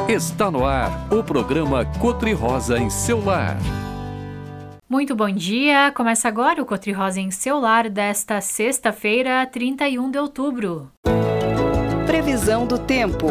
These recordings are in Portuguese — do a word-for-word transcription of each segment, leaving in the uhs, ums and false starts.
Está no ar o programa Cotri-Rosa em seu lar. Muito bom dia! Começa agora o Cotri-Rosa em seu lar desta sexta-feira, trinta e um de outubro. Previsão do tempo.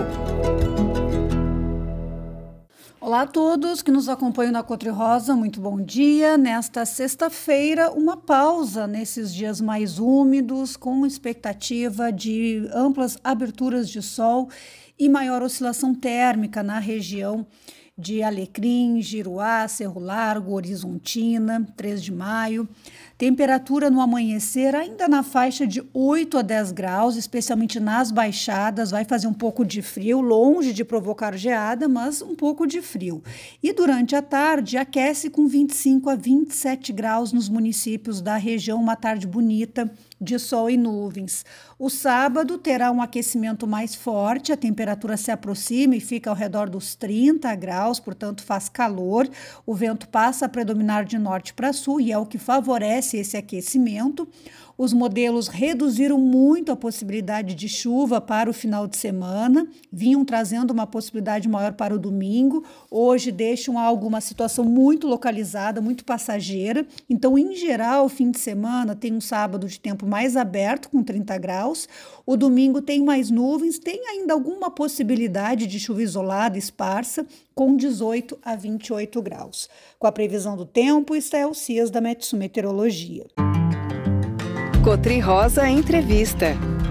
Olá a todos que nos acompanham na Cotri-Rosa, muito bom dia. Nesta sexta-feira, uma pausa nesses dias mais úmidos, com expectativa de amplas aberturas de sol e maior oscilação térmica na região de Alecrim, Giruá, Cerro Largo, Horizontina, três de maio. Temperatura no amanhecer ainda na faixa de oito a dez graus, especialmente nas baixadas, vai fazer um pouco de frio, longe de provocar geada, mas um pouco de frio. E durante a tarde aquece com vinte e cinco a vinte e sete graus nos municípios da região, uma tarde bonita de sol e nuvens. O sábado terá um aquecimento mais forte, a temperatura se aproxima e fica ao redor dos trinta graus, portanto faz calor, o vento passa a predominar de norte para sul e é o que favorece esse aquecimento. Os modelos reduziram muito a possibilidade de chuva para o final de semana, vinham trazendo uma possibilidade maior para o domingo, hoje deixam algo, uma situação muito localizada, muito passageira, então em geral o fim de semana tem um sábado de tempo mais aberto com trinta graus, o domingo tem mais nuvens, tem ainda alguma possibilidade de chuva isolada, esparsa, com dezoito a vinte e oito graus. Com a previsão do tempo, está é o C I A S da Metsu Meteorologia. Cotri-Rosa Entrevista.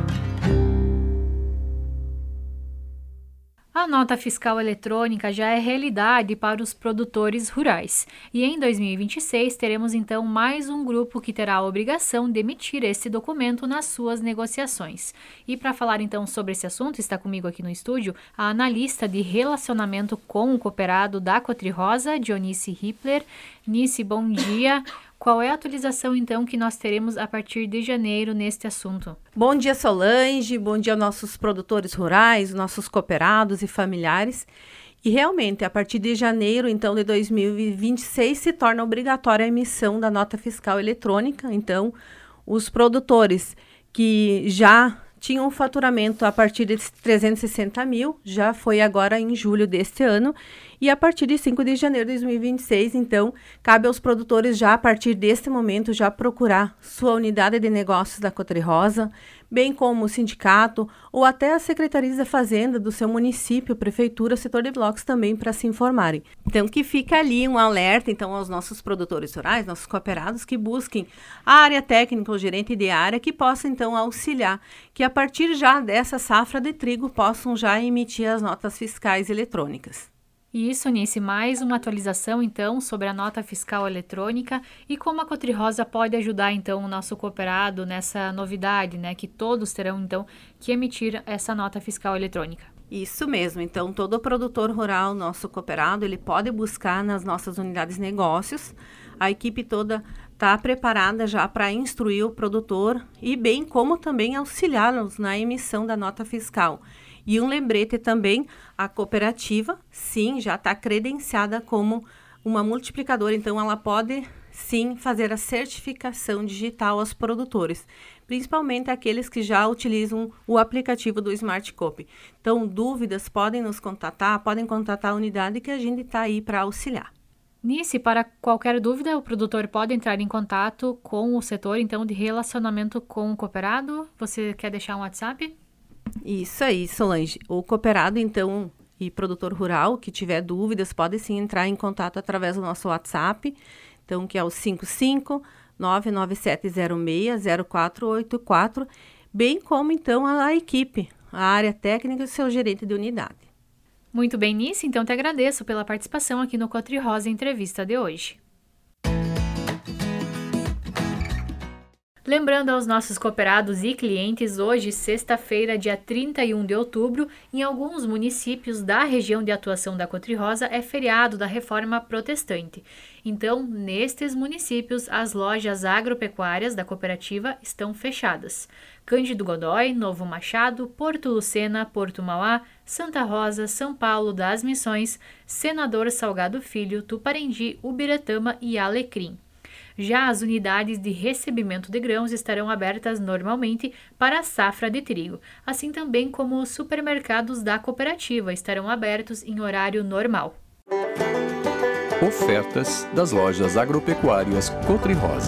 A nota fiscal eletrônica já é realidade para os produtores rurais. E em dois mil e vinte e seis teremos então mais um grupo que terá a obrigação de emitir esse documento nas suas negociações. E para falar então sobre esse assunto, está comigo aqui no estúdio a analista de relacionamento com o cooperado da Cotri-Rosa, Dionice Hippler. Nice, bom dia. Qual é a atualização, então, que nós teremos a partir de janeiro neste assunto? Bom dia, Solange. Bom dia aos nossos produtores rurais, nossos cooperados e familiares. E realmente, a partir de janeiro, então, de dois mil e vinte e seis, se torna obrigatória a emissão da nota fiscal eletrônica. Então, os produtores que já tinham um faturamento a partir de trezentos e sessenta mil, já foi agora em julho deste ano, e a partir de cinco de janeiro de dois mil e vinte e seis, então, cabe aos produtores já a partir deste momento já procurar sua unidade de negócios da Cotri-Rosa, bem como o sindicato ou até a Secretaria da Fazenda do seu município, prefeitura, setor de blocos também para se informarem. Então, que fica ali um alerta então aos nossos produtores rurais, nossos cooperados, que busquem a área técnica, o gerente de área, que possa então auxiliar, que a partir já dessa safra de trigo possam já emitir as notas fiscais eletrônicas. Isso, Nice, mais uma atualização, então, sobre a nota fiscal eletrônica e como a Cotri-Rosa pode ajudar, então, o nosso cooperado nessa novidade, né, que todos terão, então, que emitir essa nota fiscal eletrônica. Isso mesmo, então, todo produtor rural, nosso cooperado, ele pode buscar nas nossas unidades de negócios, a equipe toda está preparada já para instruir o produtor e bem como também auxiliá-los na emissão da nota fiscal. E um lembrete também, a cooperativa, sim, já está credenciada como uma multiplicadora, então ela pode, sim, fazer a certificação digital aos produtores, principalmente aqueles que já utilizam o aplicativo do Smart Coop. Então, dúvidas, podem nos contatar, podem contatar a unidade que a gente está aí para auxiliar. Nice, para qualquer dúvida, o produtor pode entrar em contato com o setor, então, de relacionamento com o cooperado. Você quer deixar um WhatsApp? Isso aí, Solange. O cooperado, então, e produtor rural que tiver dúvidas, pode sim entrar em contato através do nosso WhatsApp, então, que é o cinco cinco nove nove sete zero seis zero quatro oito quatro, bem como, então, a, a equipe, a área técnica e o seu gerente de unidade. Muito bem, Nice, então te agradeço pela participação aqui no Cotri-Rosa Entrevista de hoje. Lembrando aos nossos cooperados e clientes, hoje, sexta-feira, dia trinta e um de outubro, em alguns municípios da região de atuação da Cotri-Rosa é feriado da Reforma Protestante. Então, nestes municípios, as lojas agropecuárias da cooperativa estão fechadas. Cândido Godói, Novo Machado, Porto Lucena, Porto Mauá, Santa Rosa, São Paulo das Missões, Senador Salgado Filho, Tuparendi, Ubiratama e Alecrim. Já as unidades de recebimento de grãos estarão abertas normalmente para a safra de trigo, assim também como os supermercados da cooperativa estarão abertos em horário normal. Ofertas das lojas agropecuárias Cotri-Rosa.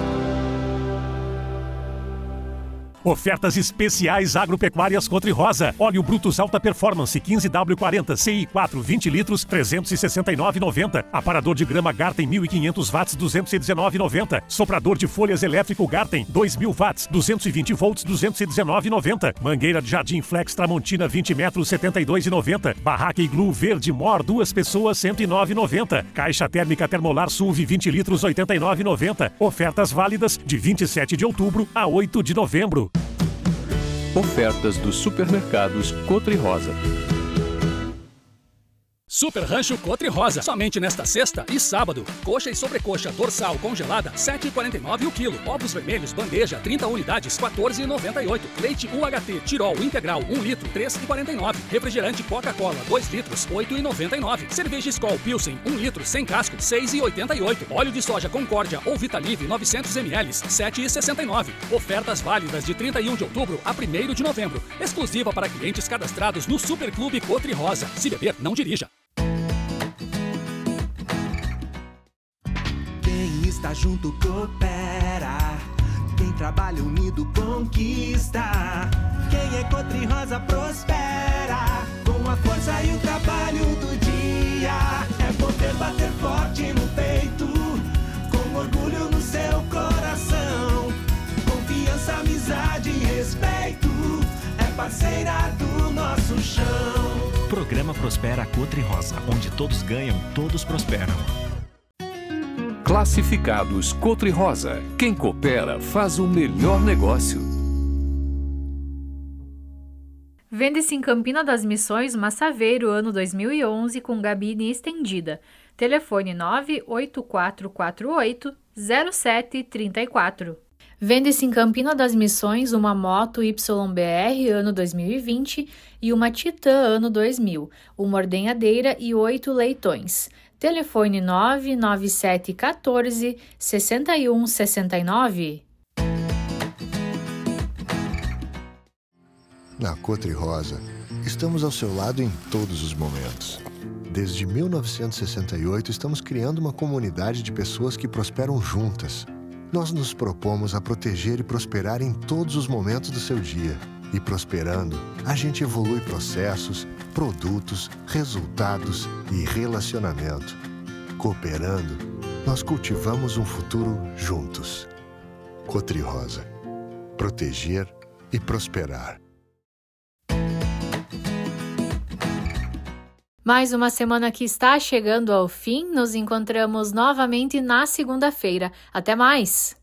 Ofertas especiais agropecuárias Cotri-Rosa. Óleo Brutus Alta Performance quinze W quarenta C I quatro vinte litros trezentos e sessenta e nove reais e noventa centavos. Aparador de grama Garten mil e quinhentos watts duzentos e dezenove reais e noventa centavos. Soprador de folhas elétrico Garten dois mil watts duzentos e vinte volts duzentos e dezenove reais e noventa centavos. Mangueira de Jardim Flex Tramontina vinte metros setenta e dois reais e noventa centavos. Barraca Iglu Verde Mor duas pessoas cento e nove reais e noventa centavos. Caixa térmica Termolar Sul vinte litros oitenta e nove reais e noventa centavos. Ofertas válidas de vinte e sete de outubro a oito de novembro. Ofertas dos supermercados Cotri-Rosa. Super Rancho Cotri-Rosa, somente nesta sexta e sábado. Coxa e sobrecoxa dorsal congelada, sete reais e quarenta e nove centavos o quilo. Ovos vermelhos, bandeja, trinta unidades, quatorze reais e noventa e oito centavos. Leite U H T Tirol integral, um litro, três reais e quarenta e nove centavos. Refrigerante Coca-Cola, dois litros, oito reais e noventa e nove centavos. Cerveja Skol Pilsen, um litro, sem casco, seis reais e oitenta e oito centavos. Óleo de soja Concórdia ou Vitalive, novecentos mililitros, sete reais e sessenta e nove centavos. Ofertas válidas de trinta e um de outubro a primeiro de novembro. Exclusiva para clientes cadastrados no Super Clube Cotri-Rosa. Se beber, não dirija. Quem está junto coopera, quem trabalha unido conquista. Quem é Cotri-Rosa prospera, com a força e o trabalho do dia. É poder bater forte no peito, com orgulho no seu coração. Confiança, amizade e respeito, é parceira do nosso chão. Programa Prospera Cotri-Rosa, onde todos ganham, todos prosperam. Classificados Cotri-Rosa. Quem coopera faz o melhor negócio. Vende-se em Campina das Missões uma Saveiro ano dois mil e onze com gabine estendida. Telefone nove oito quatro quatro oito zero sete três quatro. Vende-se em Campina das Missões uma moto Y B R ano dois mil e vinte e uma Titan ano dois mil, uma ordenhadeira e oito leitões. Telefone nove nove sete um quatro seis um seis nove. Na Cotri-Rosa, estamos ao seu lado em todos os momentos. Desde mil novecentos e sessenta e oito, estamos criando uma comunidade de pessoas que prosperam juntas. Nós nos propomos a proteger e prosperar em todos os momentos do seu dia. E prosperando, a gente evolui processos, produtos, resultados e relacionamento. Cooperando, nós cultivamos um futuro juntos. Cotri-Rosa. Proteger e prosperar. Mais uma semana que está chegando ao fim, nos encontramos novamente na segunda-feira. Até mais!